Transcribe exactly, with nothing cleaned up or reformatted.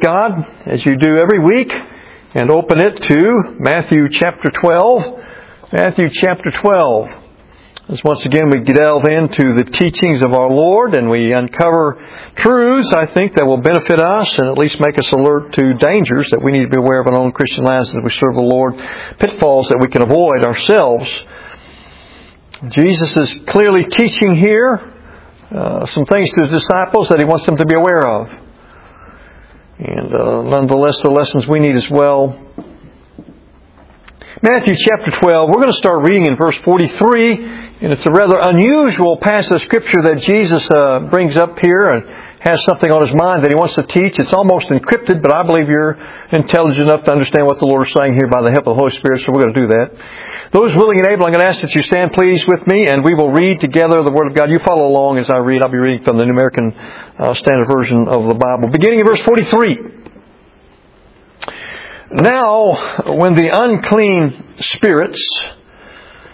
God as you do every week and open it to Matthew chapter twelve. Matthew chapter twelve. As once again we delve into the teachings of our Lord and we uncover truths, I think, that will benefit us and at least make us alert to dangers that we need to be aware of in our own Christian lives as we serve the Lord, pitfalls that we can avoid ourselves. Jesus is clearly teaching here uh, some things to His disciples that He wants them to be aware of. And uh, nonetheless, the lessons we need as well. Matthew chapter twelve, we're going to start reading in verse forty-three, and it's a rather unusual passage of Scripture that Jesus uh, brings up here and has something on His mind that He wants to teach. It's almost encrypted, but I believe you're intelligent enough to understand what the Lord is saying here by the help of the Holy Spirit, so we're going to do that. Those willing and able, I'm going to ask that you stand please with me, and we will read together the Word of God. You follow along as I read. I'll be reading from the New American uh, Standard Version of the Bible. Beginning in verse forty-three. Now, when the unclean spirits